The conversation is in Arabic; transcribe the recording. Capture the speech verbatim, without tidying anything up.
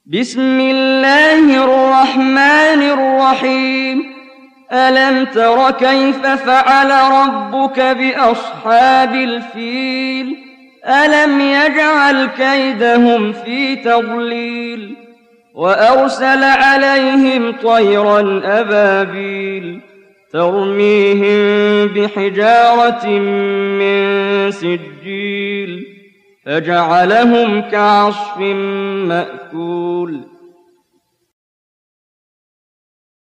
بسم الله الرحمن الرحيم ألم تر كيف فعل ربك بأصحاب الفيل ألم يجعل كيدهم في تضليل وأرسل عليهم طيرا أبابيل ترميهم بحجارة من سجيل فجعلهم كعصف مأكول